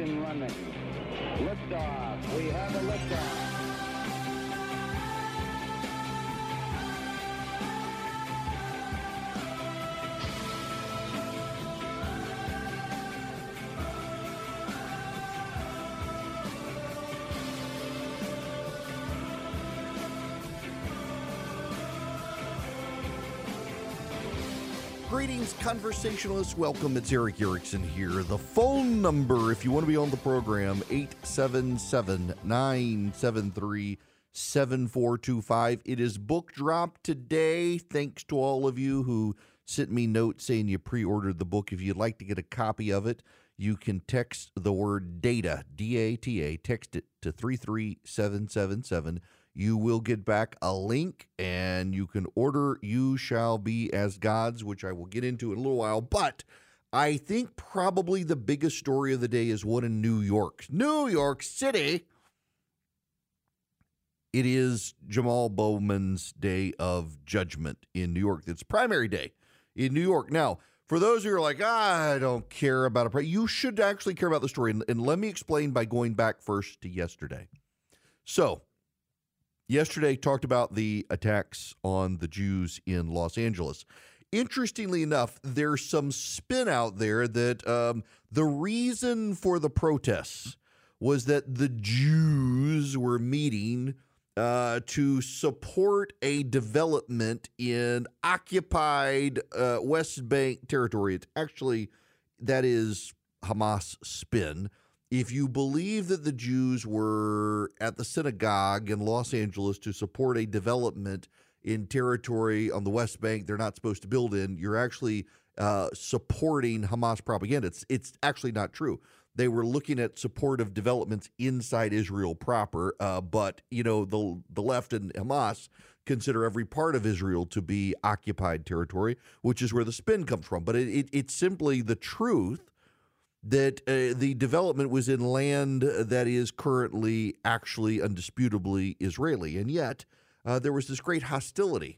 Engine running. Liftoff. We have a liftoff. Greetings, conversationalists. Welcome. It's Eric Erickson here. The phone number, if you want to be on the program, 877-973-7425. It is book drop today. Thanks to all of you who sent me notes saying you pre-ordered the book. If you'd like to get a copy of it, you can text the word DATA, D-A-T-A, text it to 33777. You will get back a link, and you can order You Shall Be as Gods, which I will get into in a little while. But I think probably the biggest story of the day is one in New York. New York City. It is Jamal Bowman's Day of Judgment in New York. It's primary day in New York. Now, for those who are like, I don't care about it, you should actually care about the story. And let me explain by going back first to yesterday. So, yesterday, talked about the attacks on the Jews in Los Angeles. Interestingly enough, there's some spin out there that the reason for the protests was that the Jews were meeting to support a development in occupied West Bank territory. It's actually, that is Hamas spin. If you believe that the Jews were at the synagogue in Los Angeles to support a development in territory on the West Bank they're not supposed to build in, you're actually supporting Hamas propaganda. It's actually not true. They were looking at supportive developments inside Israel proper, but you know the left and Hamas consider every part of Israel to be occupied territory, which is where the spin comes from. But it's simply the truth that the development was in land that is currently actually undisputably Israeli. And yet there was this great hostility.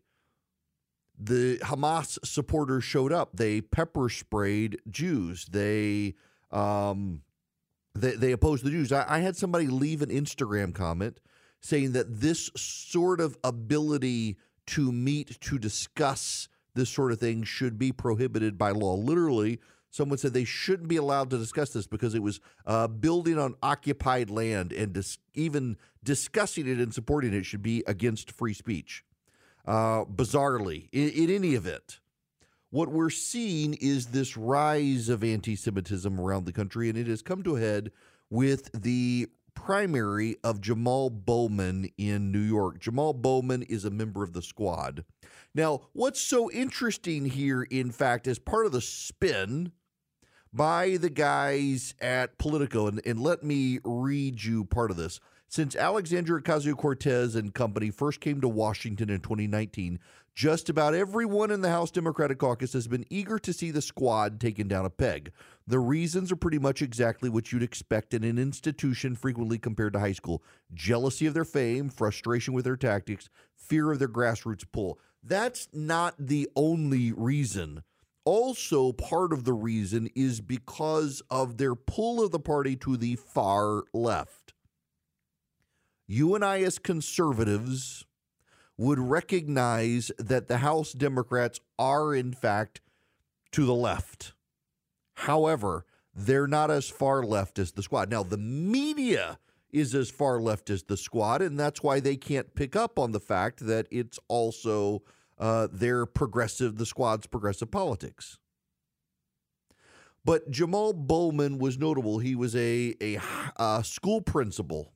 The Hamas supporters showed up. They pepper sprayed Jews. They opposed the Jews. I had somebody leave an Instagram comment saying that this sort of ability to meet to discuss this sort of thing should be prohibited by law. Literally, someone said they shouldn't be allowed to discuss this because it was building on occupied land, and even discussing it and supporting it should be against free speech. Bizarrely, in any event, what we're seeing is this rise of anti-Semitism around the country, and it has come to a head with the primary of Jamal Bowman in New York. Jamal Bowman is a member of the Squad. Now, what's so interesting here, in fact, is part of the spin by the guys at Politico, and let me read you part of this. Since Alexandria Ocasio-Cortez and company first came to Washington in 2019, just about everyone in the House Democratic Caucus has been eager to see the Squad taken down a peg. The reasons are pretty much exactly what you'd expect in an institution frequently compared to high school: jealousy of their fame, frustration with their tactics, fear of their grassroots pull. That's not the only reason. Also, part of the reason is because of their pull of the party to the far left. You and I, as conservatives, would recognize that the House Democrats are, in fact, to the left. However, they're not as far left as the Squad. Now, the media is as far left as the Squad, and that's why they can't pick up on the fact that it's also the Squad's progressive politics. But Jamal Bowman was notable. He was a school principal.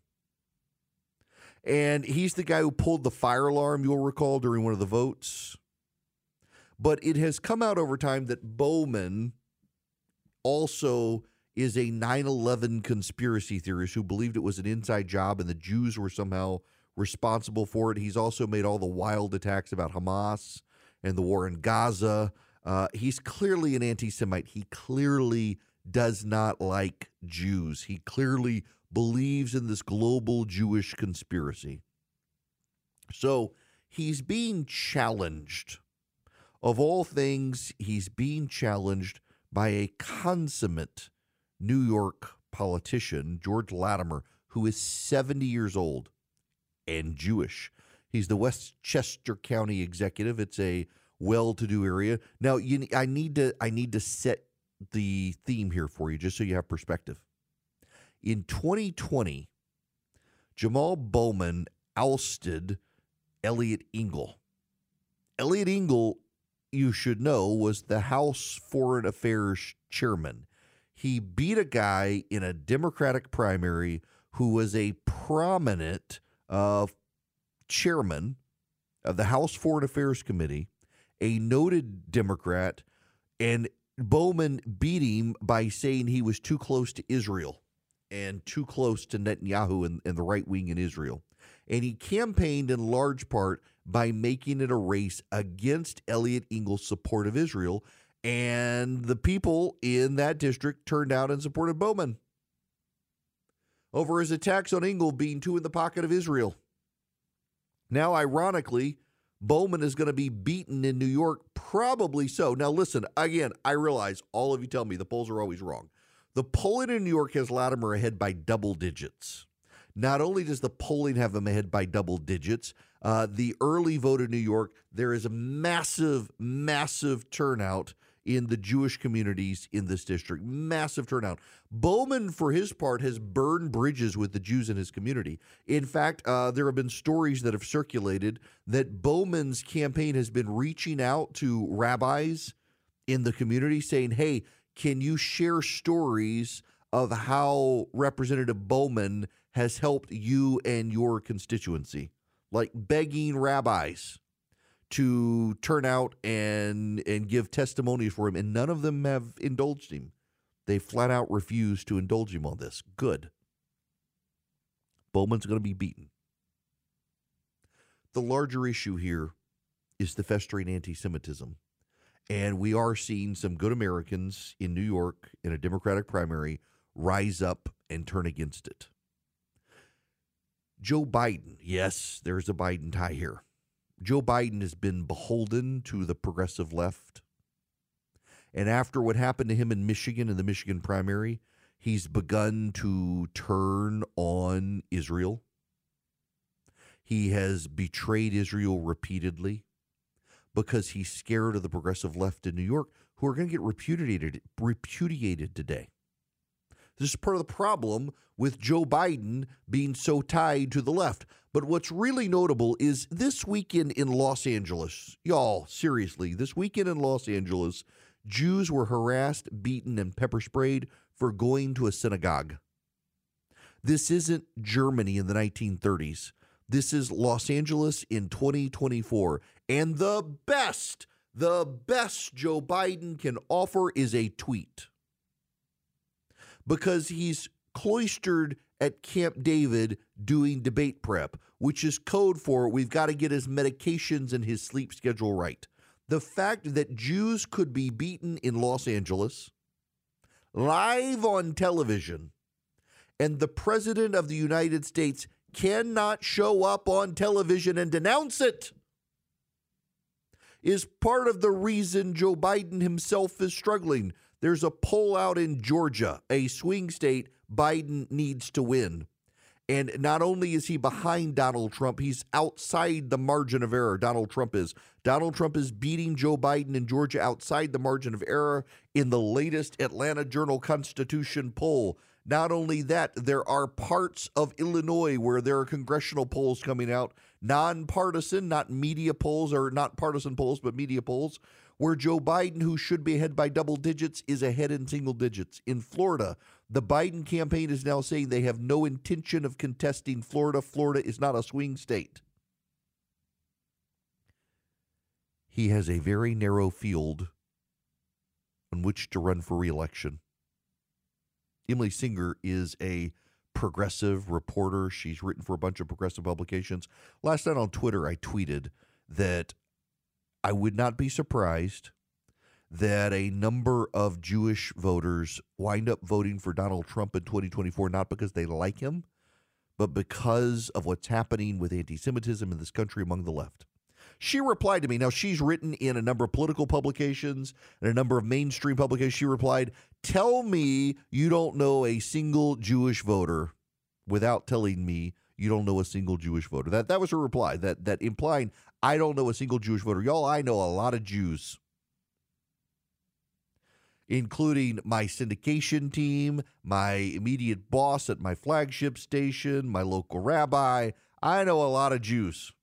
And he's the guy who pulled the fire alarm, you'll recall, during one of the votes. But it has come out over time that Bowman also is a 9/11 conspiracy theorist who believed it was an inside job and the Jews were somehow responsible for it. He's also made all the wild attacks about Hamas and the war in Gaza. He's clearly an anti-Semite. He clearly does not like Jews. He clearly believes in this global Jewish conspiracy. So he's being challenged. Of all things, he's being challenged by a consummate New York politician, George Latimer, who is 70 years old and Jewish. He's the Westchester County executive. It's a well-to-do area. Now, I need to set the theme here for you, just so you have perspective. In 2020, Jamal Bowman ousted Eliot Engel. Eliot Engel, you should know, was the House Foreign Affairs chairman. He beat a guy in a Democratic primary who was a prominent chairman of the House Foreign Affairs Committee, a noted Democrat, and Bowman beat him by saying he was too close to Israel and too close to Netanyahu and the right wing in Israel. And he campaigned in large part by making it a race against Eliot Engel's support of Israel. And the people in that district turned out and supported Bowman over his attacks on Engel being too in the pocket of Israel. Now, ironically, Bowman is going to be beaten in New York, probably so. Now, listen, again, I realize all of you tell me the polls are always wrong. The polling in New York has Latimer ahead by double digits. Not only does the polling have him ahead by double digits, the early vote in New York, there is a massive, massive turnout in the Jewish communities in this district. Massive turnout. Bowman, for his part, has burned bridges with the Jews in his community. In fact, there have been stories that have circulated that Bowman's campaign has been reaching out to rabbis in the community saying, hey, can you share stories of how Representative Bowman has helped you and your constituency? Like begging rabbis to turn out and give testimony for him, and none of them have indulged him. They flat out refused to indulge him on this. Good. Bowman's going to be beaten. The larger issue here is the festering anti-Semitism. And we are seeing some good Americans in New York in a Democratic primary rise up and turn against it. Joe Biden, yes, there's a Biden tie here. Joe Biden has been beholden to the progressive left. And after what happened to him in Michigan, in the Michigan primary, he's begun to turn on Israel. He has betrayed Israel repeatedly because he's scared of the progressive left in New York, who are going to get repudiated today. This is part of the problem with Joe Biden being so tied to the left. But what's really notable is this weekend in Los Angeles, y'all, seriously, this weekend in Los Angeles, Jews were harassed, beaten, and pepper sprayed for going to a synagogue. This isn't Germany in the 1930s. This is Los Angeles in 2024. And the best Joe Biden can offer is a tweet. Because he's cloistered at Camp David doing debate prep, which is code for we've got to get his medications and his sleep schedule right. The fact that Jews could be beaten in Los Angeles, live on television, and the President of the United States cannot show up on television and denounce it, is part of the reason Joe Biden himself is struggling. There's a poll out in Georgia, a swing state Biden needs to win. And not only is he behind Donald Trump, he's outside the margin of error. Donald Trump is beating Joe Biden in Georgia outside the margin of error in the latest Atlanta Journal-Constitution poll. Not only that, there are parts of Illinois where there are congressional polls coming out, nonpartisan, not media polls, or not partisan polls, but media polls, where Joe Biden, who should be ahead by double digits, is ahead in single digits. In Florida, the Biden campaign is now saying they have no intention of contesting Florida. Florida is not a swing state. He has a very narrow field on which to run for re-election. Emily Singer is a progressive reporter. She's written for a bunch of progressive publications. Last night on Twitter, I tweeted that I would not be surprised that a number of Jewish voters wind up voting for Donald Trump in 2024, not because they like him, but because of what's happening with anti-Semitism in this country among the left. She replied to me. Now, she's written in a number of political publications and a number of mainstream publications. She replied, "Tell me you don't know a single Jewish voter without telling me you don't know a single Jewish voter." That was her reply, that implying I don't know a single Jewish voter. Y'all, I know a lot of Jews, including my syndication team, my immediate boss at my flagship station, my local rabbi. I know a lot of Jews.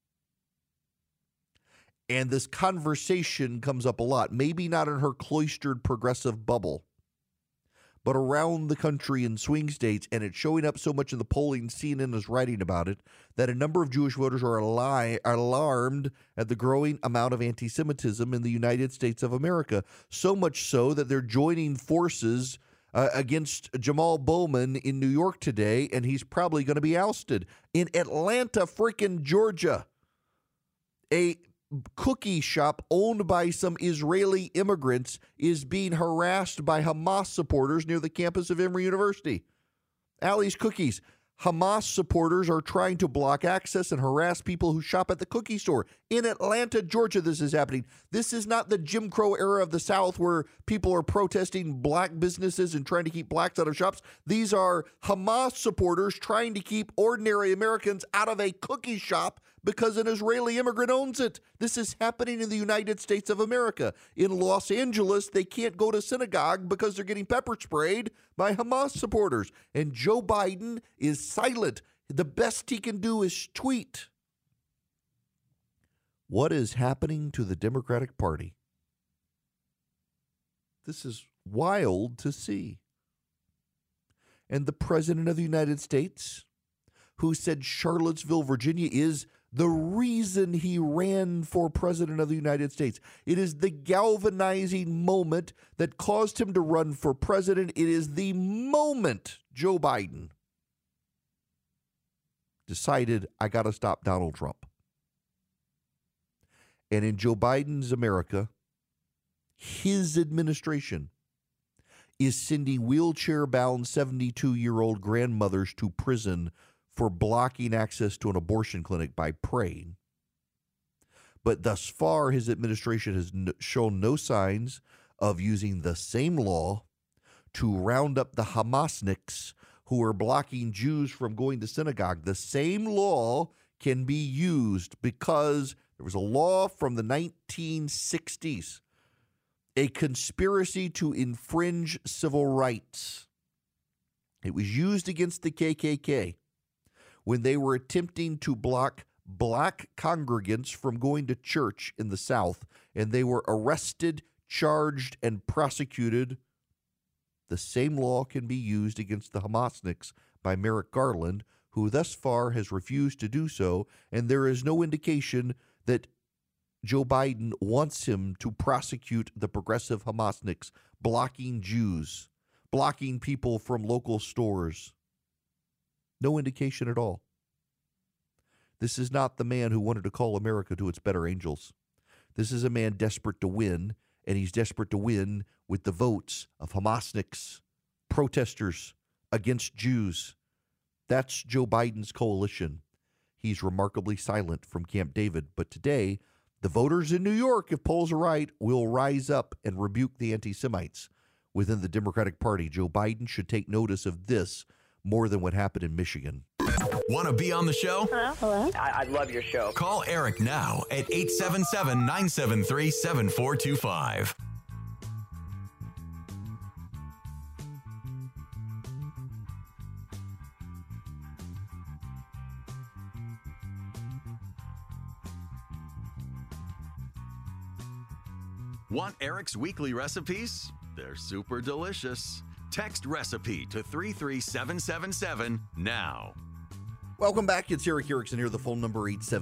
And this conversation comes up a lot, maybe not in her cloistered progressive bubble, but around the country in swing states, and it's showing up so much in the polling. CNN is writing about it, that a number of Jewish voters are alarmed at the growing amount of anti-Semitism in the United States of America, so much so that they're joining forces against Jamal Bowman in New York today, and he's probably going to be ousted. In Atlanta, freaking Georgia, a cookie shop owned by some Israeli immigrants is being harassed by Hamas supporters near the campus of Emory University. Allie's Cookies. Hamas supporters are trying to block access and harass people who shop at the cookie store. In Atlanta, Georgia, this is happening. This is not the Jim Crow era of the South where people are protesting black businesses and trying to keep blacks out of shops. These are Hamas supporters trying to keep ordinary Americans out of a cookie shop because an Israeli immigrant owns it. This is happening in the United States of America. In Los Angeles, they can't go to synagogue because they're getting pepper sprayed by Hamas supporters. And Joe Biden is silent. The best he can do is tweet. What is happening to the Democratic Party? This is wild to see. And the President of the United States, who said Charlottesville, Virginia, is the reason he ran for President of the United States. It is the galvanizing moment that caused him to run for president. It is the moment Joe Biden decided, I got to stop Donald Trump. And in Joe Biden's America, his administration is sending wheelchair-bound 72-year-old grandmothers to prison for blocking access to an abortion clinic by praying. But thus far, his administration has shown no signs of using the same law to round up the Hamasniks who are blocking Jews from going to synagogue. The same law can be used because there was a law from the 1960s, a conspiracy to infringe civil rights. It was used against the KKK when they were attempting to block black congregants from going to church in the South, and they were arrested, charged, and prosecuted. The same law can be used against the Hamasniks by Merrick Garland, who thus far has refused to do so, and there is no indication that Joe Biden wants him to prosecute the progressive Hamasniks, blocking Jews, blocking people from local stores. No indication at all. This is not the man who wanted to call America to its better angels. This is a man desperate to win, and he's desperate to win with the votes of Hamasniks, protesters against Jews. That's Joe Biden's coalition. He's remarkably silent from Camp David. But today, the voters in New York, if polls are right, will rise up and rebuke the anti-Semites within the Democratic Party. Joe Biden should take notice of this more than what happened in Michigan. Want to be on the show? Hello? I love your show. Call Eric now at 877-973-7425. Want Eric's weekly recipes? They're super delicious. Text recipe to 33777 now. Welcome back. It's Eric Erickson here. The phone number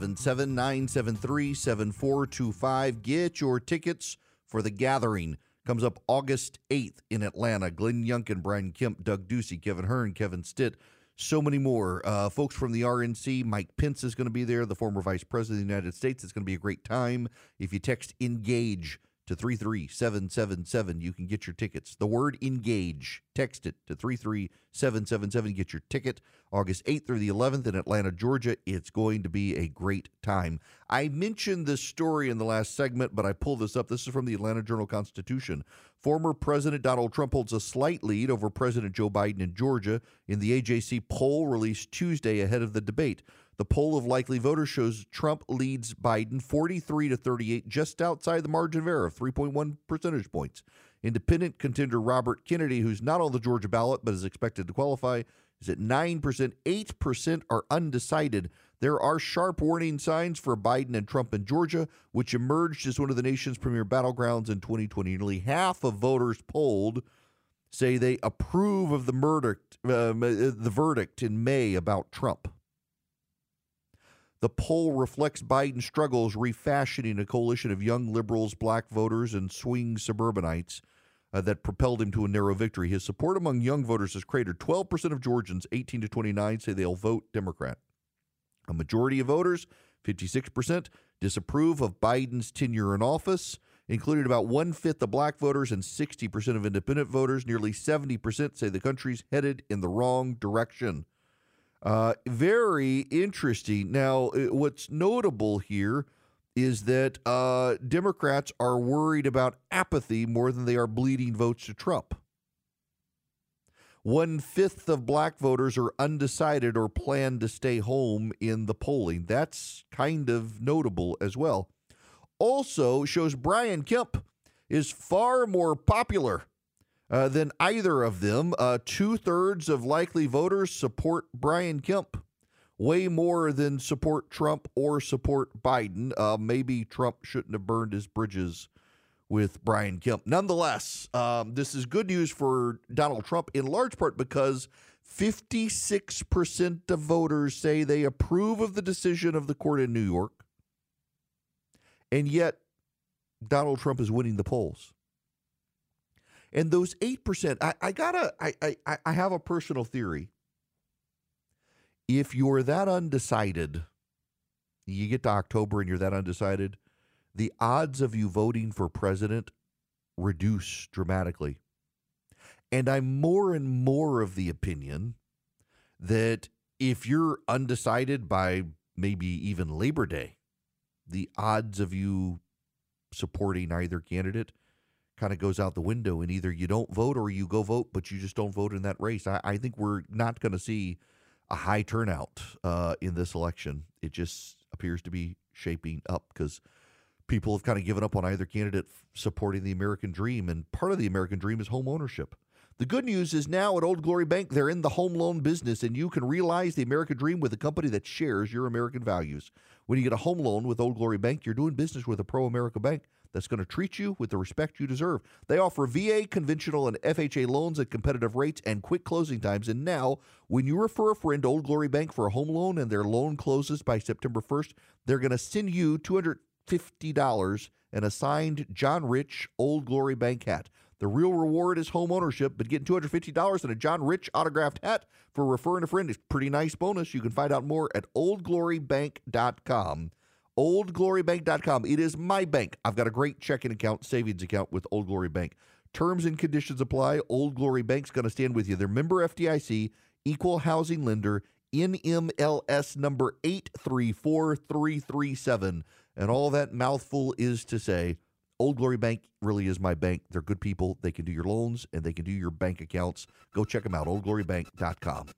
877-973-7425. Get your tickets for The Gathering. Comes up August 8th in Atlanta. Glenn Youngkin, Brian Kemp, Doug Ducey, Kevin Hearn, Kevin Stitt, so many more. Folks from the RNC, Mike Pence is going to be there, the former Vice President of the United States. It's going to be a great time. If you text ENGAGE to 33777. You can get your tickets. The word engage. Text it to 33777. Get your ticket. August 8th through the 11th in Atlanta, Georgia. It's going to be a great time. I mentioned this story in the last segment, but I pulled this up. This is from the Atlanta Journal-Constitution. Former President Donald Trump holds a slight lead over President Joe Biden in Georgia in the AJC poll released Tuesday ahead of the debate. The poll of likely voters shows Trump leads Biden 43-38, just outside the margin of error of 3.1 percentage points. Independent contender Robert Kennedy, who's not on the Georgia ballot but is expected to qualify, is at 9%. 8% are undecided. There are sharp warning signs for Biden and Trump in Georgia, which emerged as one of the nation's premier battlegrounds in 2020. Nearly half of voters polled say they approve of the verdict in May about Trump. The poll reflects Biden's struggles refashioning a coalition of young liberals, black voters, and swing suburbanites that propelled him to a narrow victory. His support among young voters has cratered. 12% of Georgians 18 to 29 say they'll vote Democrat. A majority of voters, 56%, disapprove of Biden's tenure in office, including about 1/5 of black voters and 60% of independent voters. Nearly 70% say the country's headed in the wrong direction. Very interesting. Now, what's notable here is that Democrats are worried about apathy more than they are bleeding votes to Trump. 1/5 of black voters are undecided or plan to stay home in the polling. That's kind of notable as well. Also shows Brian Kemp is far more popular than either of them. 2/3 of likely voters support Brian Kemp, way more than support Trump or support Biden. Maybe Trump shouldn't have burned his bridges with Brian Kemp. Nonetheless, this is good news for Donald Trump, in large part because 56% of voters say they approve of the decision of the court in New York, and yet Donald Trump is winning the polls. And those 8%, I have a personal theory. If you're that undecided, you get to October and you're that undecided, the odds of you voting for president reduce dramatically. And I'm more and more of the opinion that if you're undecided by maybe even Labor Day, the odds of you supporting either candidate kind of goes out the window, and either you don't vote or you go vote, but you just don't vote in that race. I think we're not going to see a high turnout in this election. It just appears to be shaping up because people have kind of given up on either candidate supporting the American dream, and part of the American dream is home ownership. The good news is now at Old Glory Bank, they're in the home loan business, and you can realize the American dream with a company that shares your American values. When you get a home loan with Old Glory Bank, you're doing business with a pro-America bank that's going to treat you with the respect you deserve. They offer VA, conventional, and FHA loans at competitive rates and quick closing times. And now, when you refer a friend to Old Glory Bank for a home loan and their loan closes by September 1st, they're going to send you $250 and a signed John Rich Old Glory Bank hat. The real reward is home ownership, but getting $250 and a John Rich autographed hat for referring a friend is a pretty nice bonus. You can find out more at oldglorybank.com. oldglorybank.com. It is my bank. I've got a great checking account, savings account with Old Glory Bank. Terms and conditions apply. Old Glory Bank's going to stand with you. They're member FDIC, equal housing lender, NMLS number 834337. And all that mouthful is to say, Old Glory Bank really is my bank. They're good people. They can do your loans and they can do your bank accounts. Go check them out, oldglorybank.com.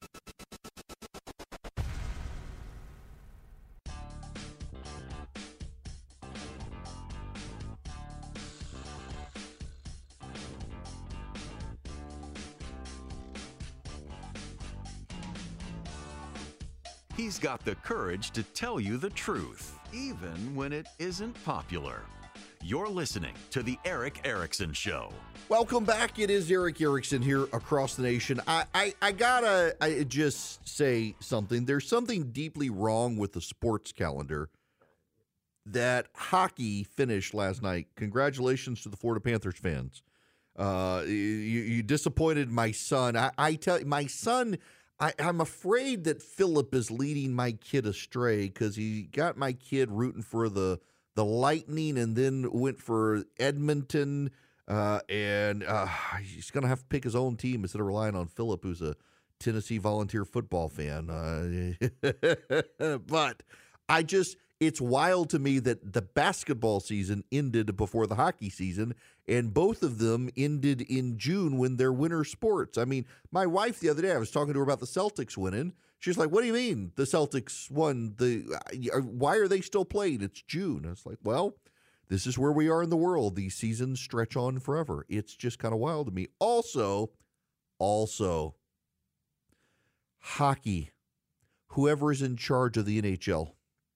He's got the courage to tell you the truth, even when it isn't popular. You're listening to The Erick Erickson Show. Welcome back. It is Erick Erickson here across the nation. I gotta just say something. There's something deeply wrong with the sports calendar. That hockey finished last night. Congratulations to the Florida Panthers fans. You disappointed my son. I tell you, my son, I'm afraid that Philip is leading my kid astray because he got my kid rooting for the the Lightning and then went for Edmonton. And he's going to have to pick his own team instead of relying on Philip, who's a Tennessee Volunteer football fan. But it's wild to me that the basketball season ended before the hockey season, and both of them ended in June when they're winter sports. I mean, my wife the other day, I was talking to her about the Celtics winning. She's like, what do you mean the Celtics won? Why are they still playing? It's June. I was like, well, this is where we are in the world. These seasons stretch on forever. It's just kind of wild to me. Also, hockey, whoever is in charge of the NHL,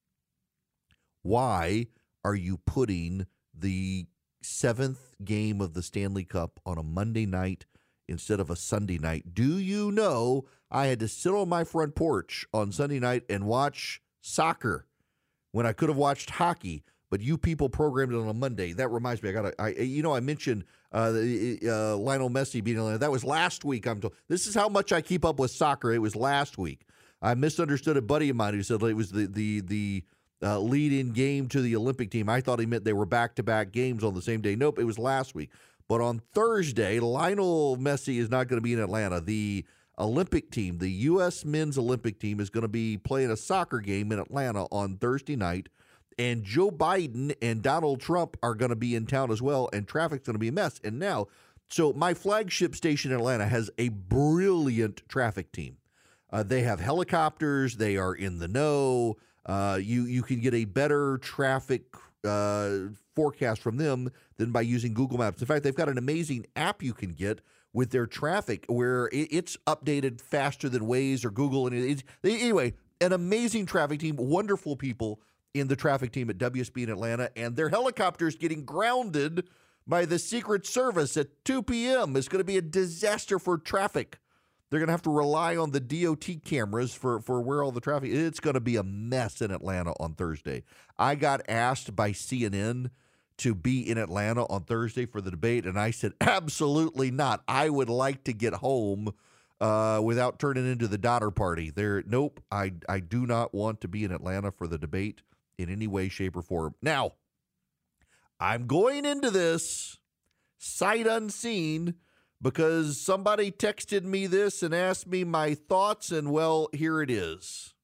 why are you putting the 7th game of the Stanley Cup on a Monday night instead of a Sunday night? Do you know I had to sit on my front porch on Sunday night and watch soccer when I could have watched hockey? But you people programmed it on a Monday. That reminds me, I mentioned Lionel Messi being on. That was last week. I'm told. This is how much I keep up with soccer. It was last week. I misunderstood a buddy of mine who said it was the lead-in game to the Olympic team. I thought he meant they were back-to-back games on the same day. Nope, it was last week. But on Thursday, Lionel Messi is not going to be in Atlanta. The Olympic team, the U.S. men's Olympic team, is going to be playing a soccer game in Atlanta on Thursday night. And Joe Biden and Donald Trump are going to be in town as well, and traffic's going to be a mess. And now, so my flagship station in Atlanta has a brilliant traffic team. They have helicopters. They are in the know. You can get a better traffic forecast from them than by using Google Maps. In fact, they've got an amazing app you can get with their traffic where it's updated faster than Waze or Google. And anyway, an amazing traffic team, wonderful people in the traffic team at WSB in Atlanta, and their helicopters getting grounded by the Secret Service at 2 p.m. It's going to be a disaster for traffic. They're going to have to rely on the DOT cameras for where all the traffic is. It's going to be a mess in Atlanta on Thursday. I got asked by CNN to be in Atlanta on Thursday for the debate, and I said, absolutely not. I would like to get home without turning into the Donner Party. Nope, I do not want to be in Atlanta for the debate in any way, shape, or form. Now, I'm going into this sight unseen because somebody texted me this and asked me my thoughts, and well, here it is.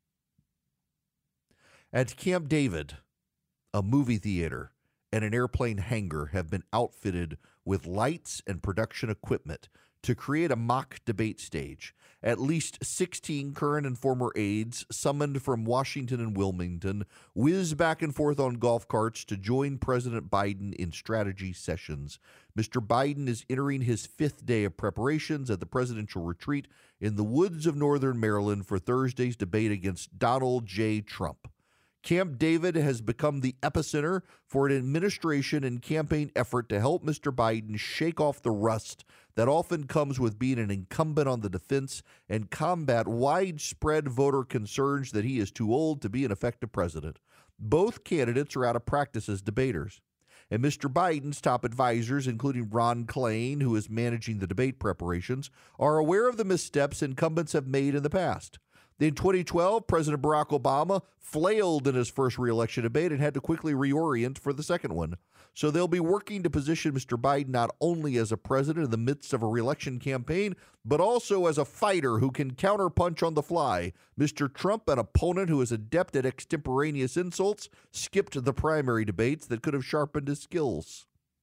At Camp David, a movie theater and an airplane hangar have been outfitted with lights and production equipment to create a mock debate stage. At least 16 current and former aides summoned from Washington and Wilmington whiz back and forth on golf carts to join President Biden in strategy sessions. Mr. Biden is entering his 5th day of preparations at the presidential retreat in the woods of northern Maryland for Thursday's debate against Donald J. Trump. Camp David has become the epicenter for an administration and campaign effort to help Mr. Biden shake off the rust that often comes with being an incumbent on the defense and combat widespread voter concerns that he is too old to be an effective president. Both candidates are out of practice as debaters. And Mr. Biden's top advisors, including Ron Klain, who is managing the debate preparations, are aware of the missteps incumbents have made in the past. In 2012, President Barack Obama flailed in his first re-election debate and had to quickly reorient for the second one. So they'll be working to position Mr. Biden not only as a president in the midst of a re-election campaign, but also as a fighter who can counterpunch on the fly. Mr. Trump, an opponent who is adept at extemporaneous insults, skipped the primary debates that could have sharpened his skills.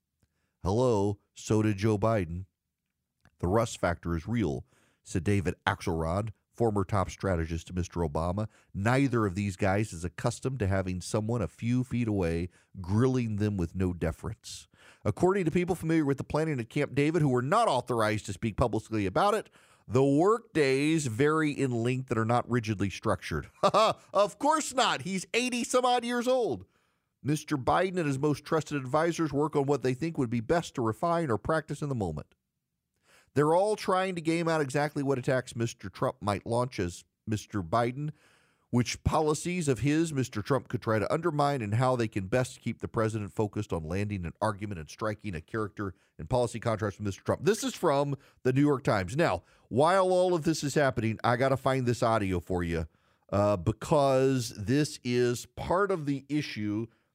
Hello, so did Joe Biden. The rust factor is real, said David Axelrod, former top strategist to Mr. Obama. Neither of these guys is accustomed to having someone a few feet away grilling them with no deference. According to people familiar with the planning at Camp David who were not authorized to speak publicly about it, the work days vary in length that are not rigidly structured. Of course not. He's 80-some-odd years old. Mr. Biden and his most trusted advisors work on what they think would be best to refine or practice in the moment. They're all trying to game out exactly what attacks Mr. Trump might launch as Mr. Biden, which policies of his Mr. Trump could try to undermine, and how they can best keep the president focused on landing an argument and striking a character and policy contrast with Mr. Trump. This is from the New York Times. Now, while all of this is happening, I got to find this audio for you because this is part of the issue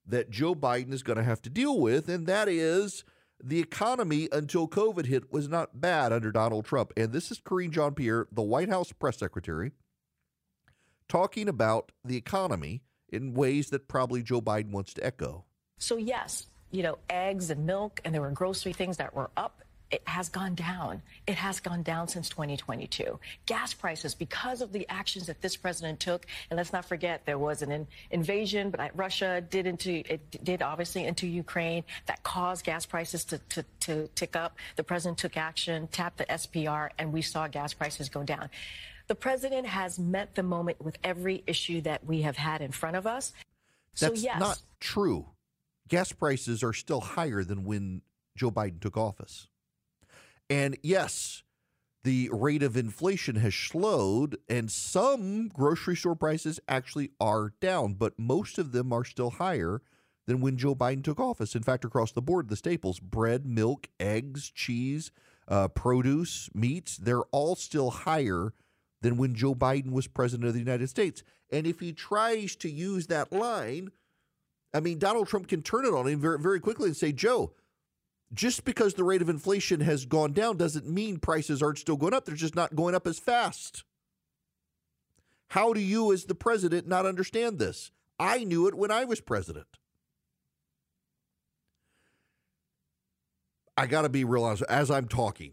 that Joe Biden is going to have to deal with, and that is the economy until COVID hit was not bad under Donald Trump. And this is Karine Jean-Pierre, the White House press secretary, talking about the economy in ways that probably Joe Biden wants to echo. So yes, eggs and milk, and there were grocery things that were up. It has gone down. It has gone down since 2022. Gas prices, because of the actions that this president took, and let's not forget there was an invasion, but Russia did obviously into Ukraine that caused gas prices to tick up. The president took action, tapped the SPR, and we saw gas prices go down. The president has met the moment with every issue that we have had in front of us. That's not true. Gas prices are still higher than when Joe Biden took office. And yes, the rate of inflation has slowed, and some grocery store prices actually are down, but most of them are still higher than when Joe Biden took office. In fact, across the board, the staples, bread, milk, eggs, cheese, produce, meats, they're all still higher than when Joe Biden was president of the United States. And if he tries to use that line, I mean, Donald Trump can turn it on him very, very quickly and say, Joe, just because the rate of inflation has gone down doesn't mean prices aren't still going up. They're just not going up as fast. How do you, as the president, not understand this? I knew it when I was president. I got to be real honest. As I'm talking,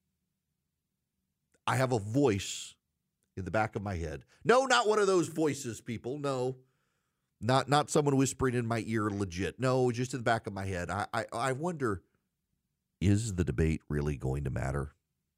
I have a voice in the back of my head. No, not one of those voices, people. No, not someone whispering in my ear legit. No, just in the back of my head. I wonder, is the debate really going to matter?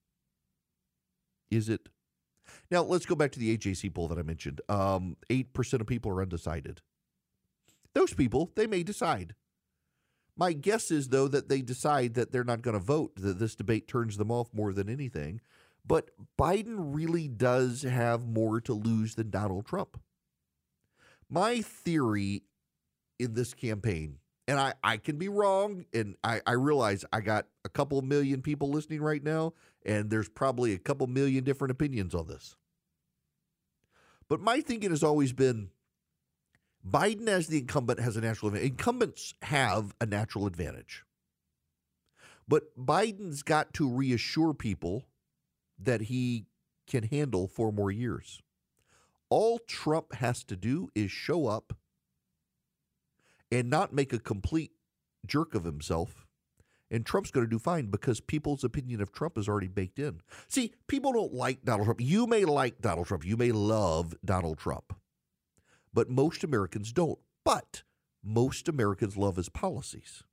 Is it? Now, let's go back to the AJC poll that I mentioned. 8% of people are undecided. Those people, they may decide. My guess is, though, that they decide that they're not going to vote, that this debate turns them off more than anything. But Biden really does have more to lose than Donald Trump. My theory in this campaign, and I can be wrong, and I realize I got a couple million people listening right now, and there's probably a couple million different opinions on this. But my thinking has always been Biden as the incumbent has a natural advantage. Incumbents have a natural advantage. But Biden's got to reassure people that he can handle 4 more years. All Trump has to do is show up and not make a complete jerk of himself, and Trump's going to do fine because people's opinion of Trump is already baked in. See, people don't like Donald Trump. You may like Donald Trump. You may love Donald Trump, but most Americans don't. But most Americans love his policies.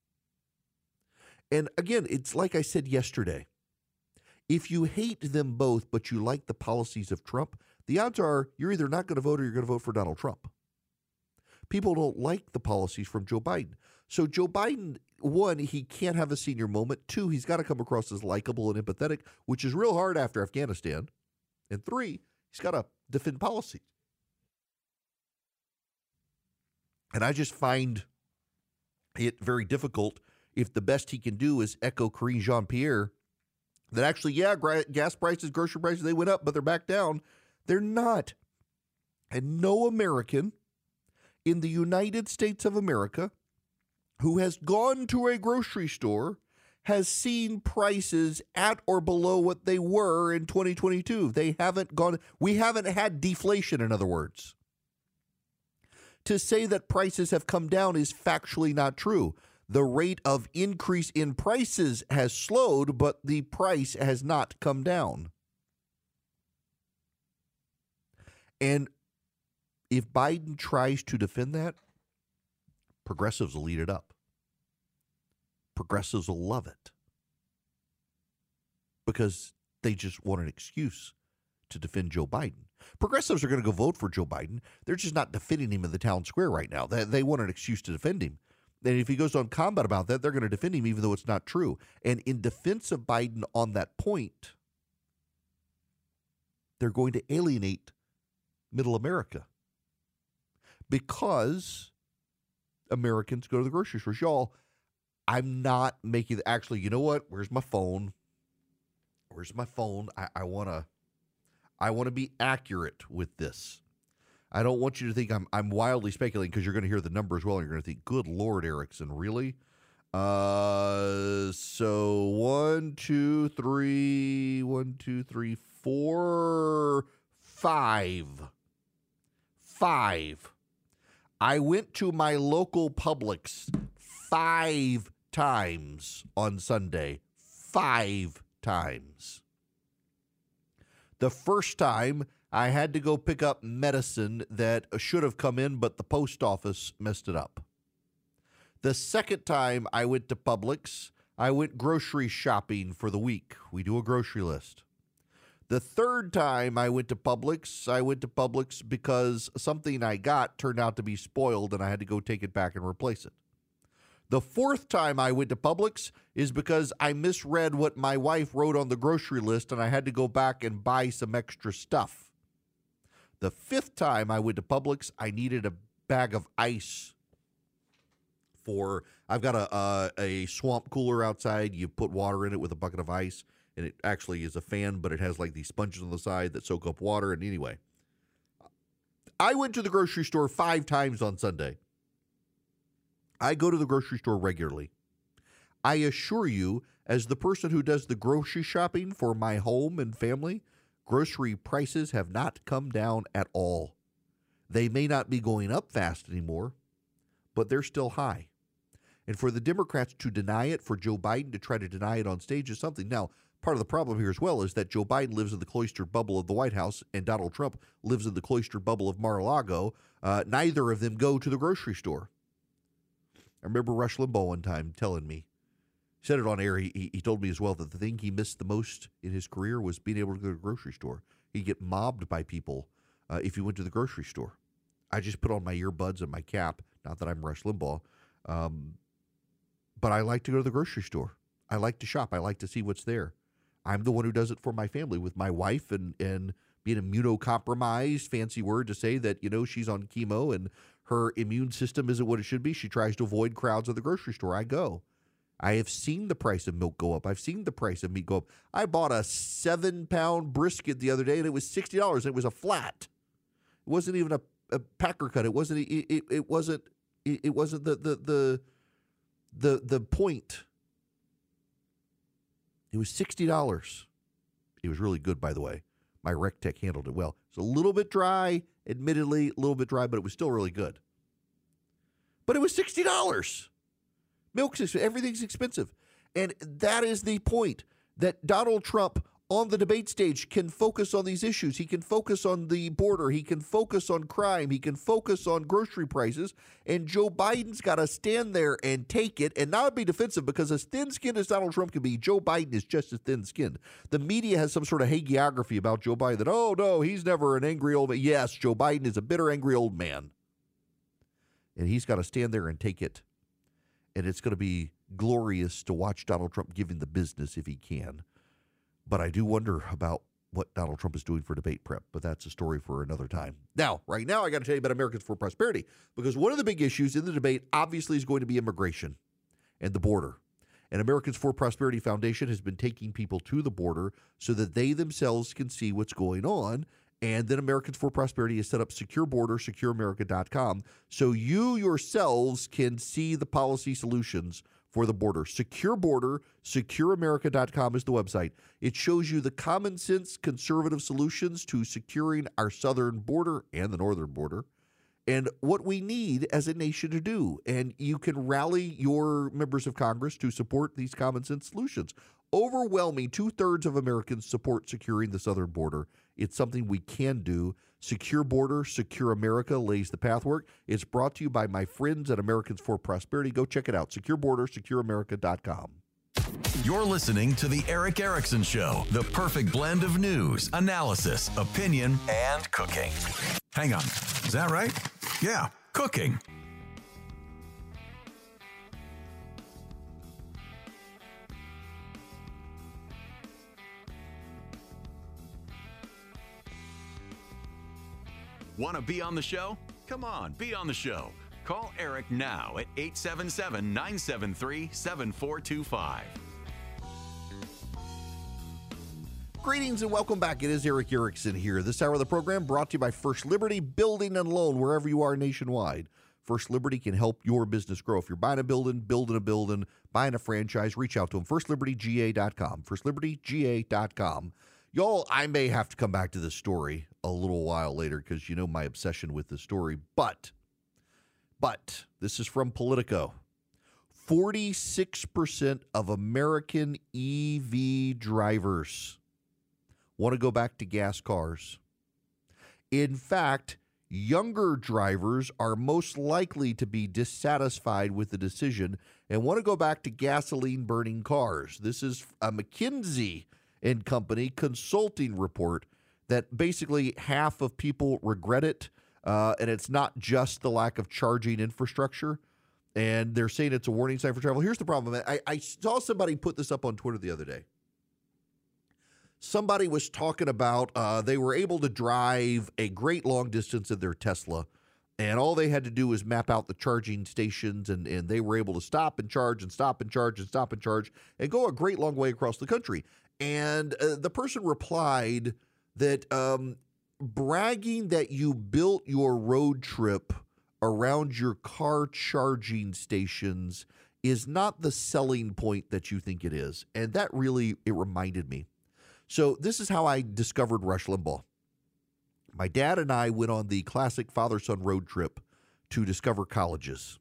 And again, it's like I said yesterday. If you hate them both, but you like the policies of Trump, the odds are you're either not going to vote or you're going to vote for Donald Trump. People don't like the policies from Joe Biden. So Joe Biden, 1, he can't have a senior moment. 2, he's got to come across as likable and empathetic, which is real hard after Afghanistan. And 3, he's got to defend policy. And I just find it very difficult if the best he can do is echo Karine Jean-Pierre that actually, yeah, gas prices, grocery prices, they went up, but they're back down. They're not. And no American in the United States of America who has gone to a grocery store has seen prices at or below what they were in 2022. They haven't gone, we haven't had deflation, in other words. To say that prices have come down is factually not true. The rate of increase in prices has slowed, but the price has not come down. And if Biden tries to defend that, progressives will eat it up. Progressives will love it because they just want an excuse to defend Joe Biden. Progressives are going to go vote for Joe Biden. They're just not defending him in the town square right now. They want an excuse to defend him. And if he goes on combat about that, they're going to defend him even though it's not true. And in defense of Biden on that point, they're going to alienate middle America because Americans go to the grocery stores. Y'all, I'm not making, actually, you know what? Where's my phone? Where's my phone? I want to be accurate with this. I don't want you to think I'm wildly speculating, because you're going to hear the number as well, and you're going to think, good Lord, Erickson, really? So 1, 2, 3, 4, 5. 5. I went to my local Publix 5 times on Sunday. 5 times. The first time, I had to go pick up medicine that should have come in, but the post office messed it up. The second time I went to Publix, I went grocery shopping for the week. We do a grocery list. The third time I went to Publix because something I got turned out to be spoiled and I had to go take it back and replace it. The fourth time I went to Publix is because I misread what my wife wrote on the grocery list and I had to go back and buy some extra stuff. The fifth time I went to Publix, I needed a bag of ice I've got a swamp cooler outside. You put water in it with a bucket of ice, and it actually is a fan, but it has like these sponges on the side that soak up water. And anyway, I went to the grocery store 5 times on Sunday. I go to the grocery store regularly. I assure you, as the person who does the grocery shopping for my home and family, grocery prices have not come down at all. They may not be going up fast anymore, but they're still high. And for the Democrats to deny it, for Joe Biden to try to deny it on stage is something. Now, part of the problem here as well is that Joe Biden lives in the cloistered bubble of the White House and Donald Trump lives in the cloistered bubble of Mar-a-Lago. Neither of them go to the grocery store. I remember Rush Limbaugh one time telling me, he said it on air, he told me as well that the thing he missed the most in his career was being able to go to the grocery store. He'd get mobbed by people if he went to the grocery store. I just put on my earbuds and my cap, not that I'm Rush Limbaugh, but I like to go to the grocery store. I like to shop. I like to see what's there. I'm the one who does it for my family with my wife and being immunocompromised, fancy word to say that, she's on chemo and her immune system isn't what it should be. She tries to avoid crowds at the grocery store. I go. I have seen the price of milk go up. I've seen the price of meat go up. I bought a 7-pound brisket the other day, and it was $60, and it was a flat. It wasn't even a packer cut. It wasn't. It wasn't the point. It was $60. It was really good, by the way. My Rec Tech handled it well. It's a little bit dry, admittedly, a little bit dry, but it was still really good. But it was $60. Milk's expensive. Everything's expensive. And that is the point, that Donald Trump on the debate stage can focus on these issues. He can focus on the border. He can focus on crime. He can focus on grocery prices. And Joe Biden's got to stand there and take it and not be defensive, because as thin-skinned as Donald Trump can be, Joe Biden is just as thin-skinned. The media has some sort of hagiography about Joe Biden that, oh, no, he's never an angry old man. Yes, Joe Biden is a bitter, angry old man. And he's got to stand there and take it. And it's going to be glorious to watch Donald Trump giving the business if he can. But I do wonder about what Donald Trump is doing for debate prep, but that's a story for another time. Now, right now, I got to tell you about Americans for Prosperity, because one of the big issues in the debate obviously is going to be immigration and the border. And Americans for Prosperity Foundation has been taking people to the border so that they themselves can see what's going on. And then Americans for Prosperity has set up Secure Border, SecureAmerica.com, so you yourselves can see the policy solutions for the border. Secure Border, SecureAmerica.com is the website. It shows you the common sense conservative solutions to securing our southern border and the northern border, and what we need as a nation to do. And you can rally your members of Congress to support these common sense solutions. Overwhelming 2/3 of Americans support securing the southern border. It's something we can do. Secure Border, Secure America lays the pathwork. It's brought to you by my friends at Americans for Prosperity. Go check it out. Secure Border, SecureAmerica.com. You're listening to The Erick Erickson Show, the perfect blend of news, analysis, opinion, and cooking. Hang on. Is that right? Yeah, cooking. Want to be on the show? Come on, be on the show. Call Eric now at 877-973-7425. Greetings and welcome back. It is Eric Erickson here. This hour of the program brought to you by First Liberty Building and Loan, wherever you are nationwide. First Liberty can help your business grow. If you're buying a building, buying a franchise, reach out to them. FirstLibertyGA.com. FirstLibertyGA.com. Y'all, I may have to come back to this story a little while later because you know my obsession with this story. But this is from Politico. 46% of American EV drivers want to go back to gas cars. In fact, younger drivers are most likely to be dissatisfied with the decision and want to go back to gasoline-burning cars. This is a McKinsey & Company consulting report that basically half of people regret it, and it's not just the lack of charging infrastructure. And they're saying it's a warning sign for travel. Here's the problem. I saw somebody put this up on Twitter the other day. Somebody was talking about they were able to drive a great long distance in their Tesla, and all they had to do was map out the charging stations, and they were able to stop and charge and stop and charge and stop and charge and go a great long way across the country. And the person replied that bragging that you built your road trip around your car charging stations is not the selling point that you think it is. And that really, it reminded me. So this is how I discovered Rush Limbaugh. My dad and I went on the classic father-son road trip to discover colleges.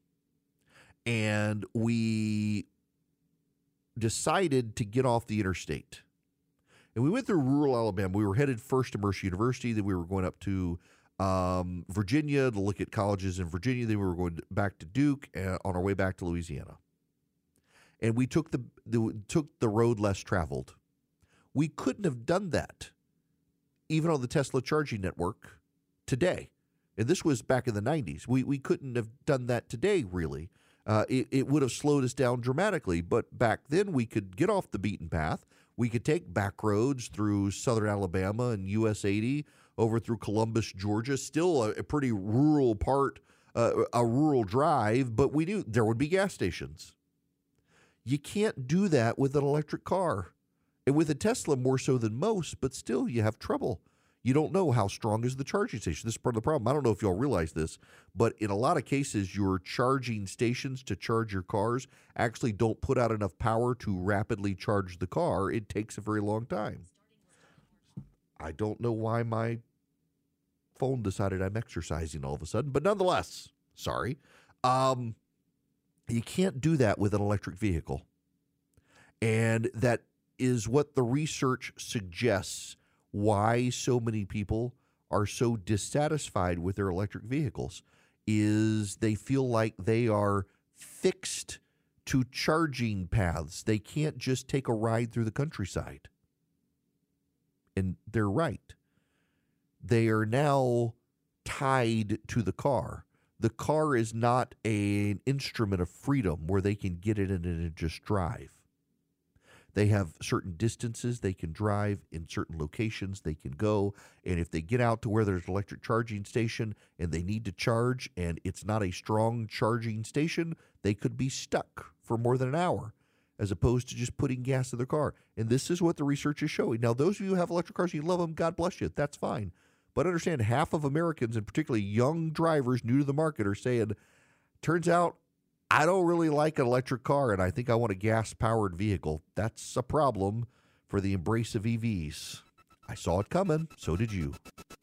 And we decided to get off the interstate. And we went through rural Alabama. We were headed first to Mercer University. Then we were going up to Virginia to look at colleges in Virginia. Then we were going back to Duke on our way back to Louisiana. And we took the road less traveled. We couldn't have done that, even on the Tesla charging network today. And this was back in the 90s. We couldn't have done that today, really. It would have slowed us down dramatically. But back then, we could get off the beaten path. We could take back roads through southern Alabama and US 80 over through Columbus, Georgia. Still a pretty rural part, a rural drive, but we knew there would be gas stations. You can't do that with an electric car. And with a Tesla more so than most, but still you have trouble. You don't know how strong is the charging station. This is part of the problem. I don't know if y'all realize this, but in a lot of cases, your charging stations to charge your cars actually don't put out enough power to rapidly charge the car. It takes a very long time. I don't know why my phone decided I'm exercising all of a sudden, but nonetheless, sorry. You can't do that with an electric vehicle. And that is what the research suggests why so many people are so dissatisfied with their electric vehicles is they feel like they are fixed to charging paths. They can't just take a ride through the countryside. And they're right. They are now tied to the car. The car is not an instrument of freedom where they can get it in and just drive. They have certain distances they can drive, in certain locations they can go, and if they get out to where there's an electric charging station and they need to charge and it's not a strong charging station, they could be stuck for more than an hour as opposed to just putting gas in their car. And this is what the research is showing. Now, those of you who have electric cars, you love them, God bless you, that's fine. But understand, half of Americans, and particularly young drivers new to the market, are saying, turns out, I don't really like an electric car, and I think I want a gas-powered vehicle. That's a problem for the embrace of EVs. I saw it coming. So did you.